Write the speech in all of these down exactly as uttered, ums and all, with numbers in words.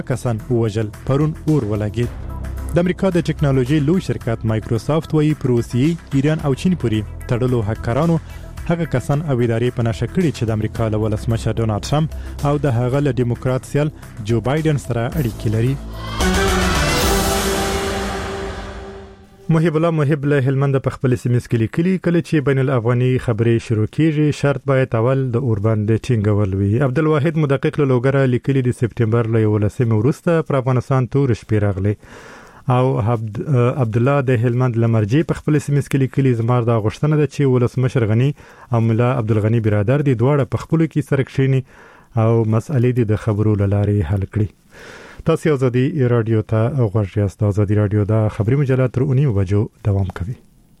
کسان ووژل. پرون اور ولګید. د امریکا د ټکنالوژي لوی شرکت مایکروسافت وایي په روسیې، ایران او چین پورې تړلو هکرانو هغه کسان او ادارې په نشه کړي چې د امریکا له ولسمشر ډونالد ټرمپ او د هغه له ډیموکرات سیال جو بایدن سره اړیکې لري. محب الله محب له هلمند په خپل سیمه کې لیکلي کله چې بین الافغاني خبرې شروع کیږي شرط باید اول د اوربند ټینګول وي. عبدالواحد مدقق له لوګره لیکلي د سپټمبر له یولسمې وروسته پر افغانستان تور شپې راغلي او عبد عبد الله د هلمند لمرجي په خپل سیمه کې لیکلي زمار د غشتنه د چې ولسمشر غنی او مولا عبدالغنی برادر دي دواړه په خپل کې سره کښینی او مسئلې د خبرو لارې حل کړي. تاسو ازادي رادیو ته غوږ یاست. ازادي رادیو دا خبري مجله تر اونیو بجو دوام کوي.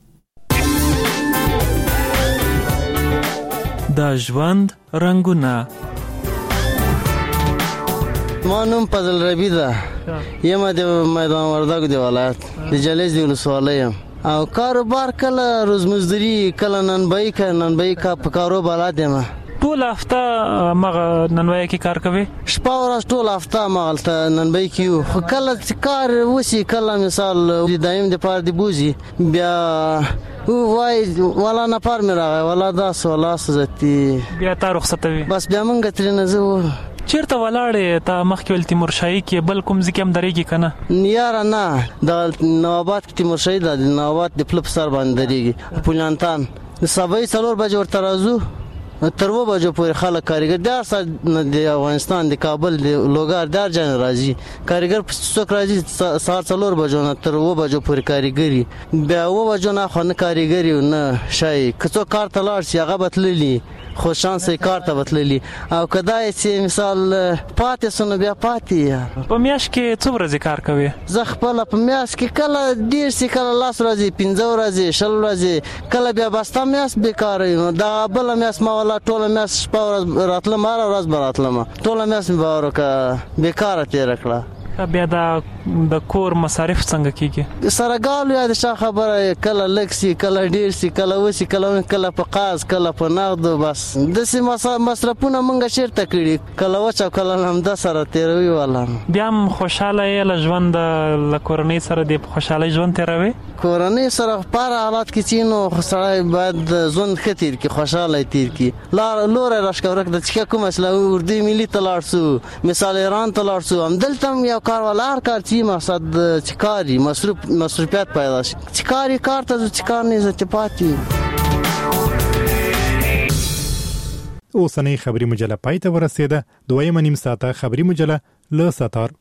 دا ژوند رنگونه مانوم فضل ربی ده یم د میدان وردګ دی ولایت د جلیز دی ولسوالۍ او کاروبار کله روزمزدوري کله ننبای ک ننبای کا په کاروبار ادم ټول هفته مغه ننوي کې کار کوي. شپه ورځ ټول هفته مغلته ننبای کیو خو کله کار وسی کله مثال دایم د پاره دی بوزي بیا وای ولا نه پار مې راغی ولا دا سولا سزتي بیا تا رخصتوي بس بیا مونږ ترنه زو چیرته ولاړې تا مخکې ول تیمور شاهي کې بل کوم ځکه هم درېږي کنه نیار نه د نوابات کې تیمور شاهي د نوابات د پلپ سر باندې درېږي پولانتان د سبای څلور بجې ورته راځو تر و بجو پورې خلک کاریګر دار سره د افغانستان د کابل د لوګار دار جن راځي کاریګر په څوک راځي ساعت څلور بجو نه تر و بجو پورې کاریګری بیا و بجو نه خو نه کاریګری نه شای کڅو کار تلاړ سی هغه بتللی خو شانس کار ته بتللی او کدای چې مثال پاتې سن بیا پاتې په میاش کې څو ورځې کار کوي زه خپل په میاش کې کله ډیر سي کله لاس ورځې پنځه ورځې شل ورځې کله بیا بستا میاش بیکار نو دا بل میاش ما ولا ټول میاش په راتله مار ورځ براتله ټول میاش به ورکه بیکار تیر کړه بیا دا د کور مصارف څنګه کیږي سرګال یا د شا خبره کله لکسي کله ډیر سي کله وسی کله کله په قاز کله په نقد بس د سي مصرفونه مونږ شرطه کړی کله وچا کله هم د سره تیروي والا بیا هم خوشاله ل ژوند ل کورنۍ سره د خوشاله ژوند تیروي کورنۍ سره په حالات کې چینو سره باید ژوند خطر کې خوشاله تیر کې لار لور راشکورک د څه کوم اصله اردو ملي تلارسو مثال ایران تلارسو هم دلته یو کارولار کار چې مقصد چکاري مصروف مصروفیت پیدا شي چکاري کار ته چکار نه زته پاتې اوسنۍ خبري مجله پای ته ورسېده. دویمه نیم ساعته خبري مجله له ستار